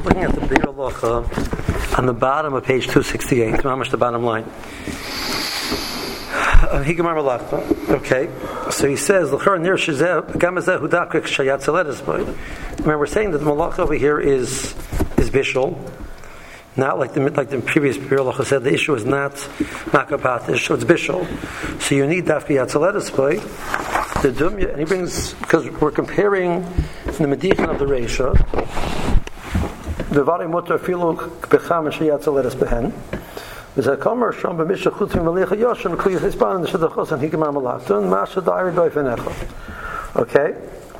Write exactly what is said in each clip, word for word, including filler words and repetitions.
looking at the Be'er Halacha on the bottom of page two sixty-eight, how much the bottom line. Okay, so he says, remember we're saying that the malach over here is is bishul, not like the like the previous Be'er Halacha said. The issue is not makapat, the issue is bishul. So you need dafki yatzaledes boy. The dumya, and he brings, because we're comparing the medichin of the reisha. The vari mutar filu becham and sheyatzaledes behen. There's a kamer sham b'mishach chutzim v'leicha yoshim kli hispan and the shadachos and hikimar malachton masha da'iri doifenecha. Okay.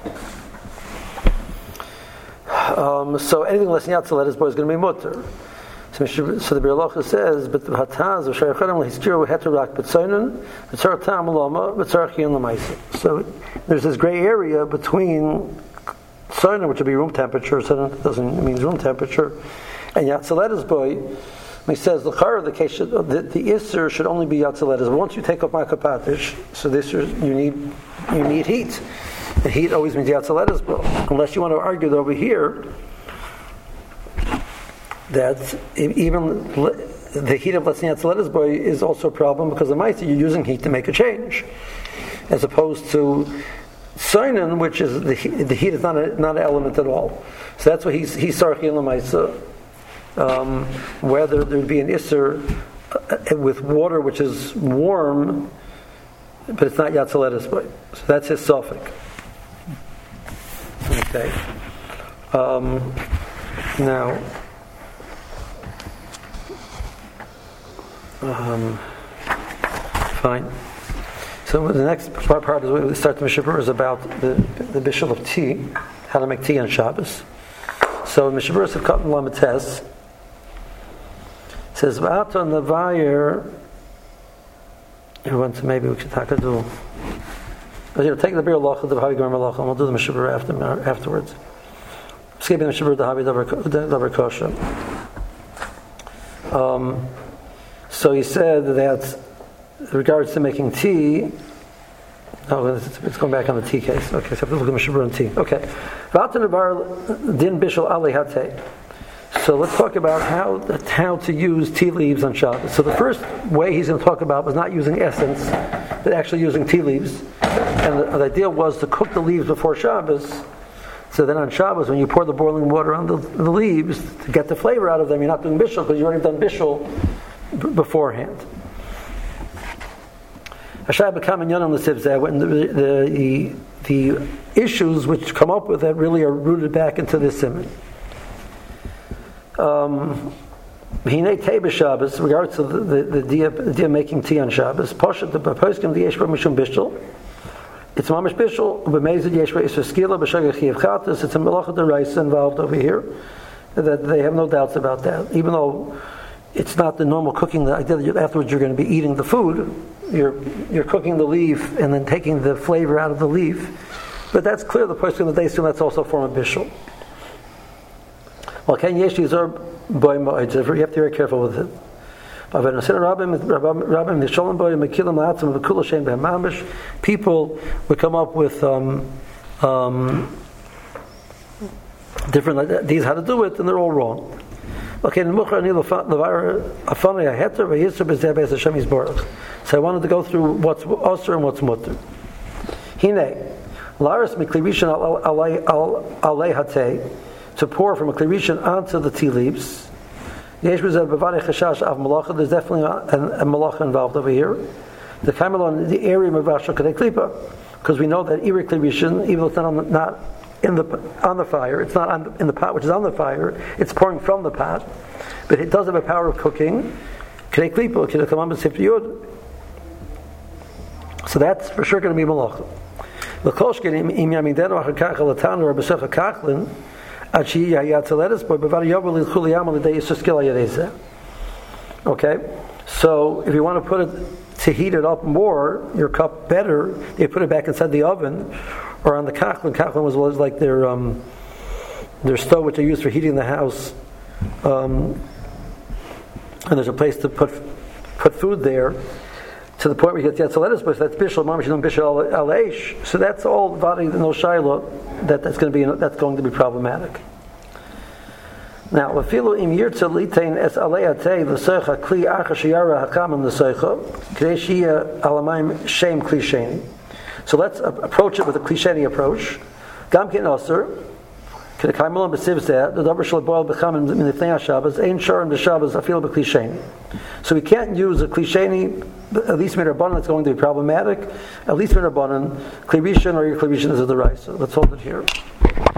Um, so anything less than yatzaledes boy is going to be mutar. So, so the Be'er Halacha says, but the hataz of shaychanim lehiskiru heterak b'tzoinen b'tzarach tam lama b'tzarach yin l'maisa. So there's this gray area between tzoinen, which would be room temperature, so it doesn't mean room temperature, and yatzaledes boy. He says the chara the case should, the, the isser should only be yatzaledes. But once you take off makapatish, so this you need you need heat, and heat always means yatzaledes boy. Unless you want to argue that over here, that even the heat of let's say yatzaledes boy is also a problem because the ma'aser you're using heat to make a change, as opposed to soinen, which is the heat, the heat is not a, not an element at all. So that's why he's he's sarchi in the ma'aser. Um, whether there would be an isser uh, with water which is warm, but it's not yatzaledes boy. So that's his suffix. Okay. Um, now. Um, fine. So the next part, part is we start the Mishabur is about the the bishul of tea, how to make tea on Shabbos. So Mishabur is a cut in Lamites says V'ata Navayer. You want to maybe we should talk to do. But you know, take the Be'er Halacha, the Havi Gemara Halacha, and we'll do the Mishabur after afterwards. Skipping the Mishabur, the Havi Davar Kosher. Um. So he said that in regards to making tea, oh, it's, it's going back on the tea case. Okay, so I have to look at Mishabur and tea. Okay. Din bishul ali hateh. So let's talk about how how to use tea leaves on Shabbos. So the first way he's going to talk about was not using essence, but actually using tea leaves. And the, the idea was to cook the leaves before Shabbos. So then on Shabbos, when you pour the boiling water on the, the leaves to get the flavor out of them, you're not doing bishul because you've already done bishul beforehand. When the, the, the issues which come up with that really are rooted back into this simon. Um, Shabbos, regards to the, the, the idea of making tea on Shabbos, Poshet the poskim the yeshba mishum bishul. It's mamish bishul. B'meizid yeshba is skila b'shagach chiyav chatas. It's a melacha deraisa involved over here. That they have no doubts about that, even though it's not the normal cooking. The idea that afterwards you're going to be eating the food. You're you're cooking the leaf and then taking the flavor out of the leaf. But that's clear. The person that they assume that's also a form of bishul. Well, can yesh yizor boy moed. You have to be very careful with it. People would come up with um, um, different these how to do it, and they're all wrong. Okay, so I wanted to go through what's osur and what's mutter. Hine, laris miklirishan alei hatei, to pour from a klirishan onto the tea leaves. There's definitely a, a malacha involved over here. The kamelon, the area of mavashal kadei klipa, because we know that iri klirishan, even though it's not on the, not in the on the fire, it's not on, in the pot which is on the fire, it's pouring from the pot, but it does have a power of cooking. So that's for sure going to be malacha. Okay, so if you want to put it to heat it up more, your cup better, you put it back inside the oven or on the kachlin. Kachlin was, was like their um, their stove which they used for heating the house, um, and there's a place to put put food there to the point where you get the lettuce, but that's bishul mamish and bishul al eish. So that's all vadi no shaila that that's going to be that's going to be problematic. Now, lefilu im yirtza litain es aleyatei l'soicha kli acha sheyara hakamim l'soicha k'dei shiyah alamayim shem kli sheni. So let's approach it with a kli sheni approach. Gam kin oser k'dekay mulam b'siv zeh the davar shel boil b'chamim min lifnei haShabbos ein shorim b'Shabbos afil b'kli sheni. So we can't use a kli sheni. At least midrabanan it's going to be problematic. At least midrabanan kli rishon or your kli rishon is the right. So let's hold it here.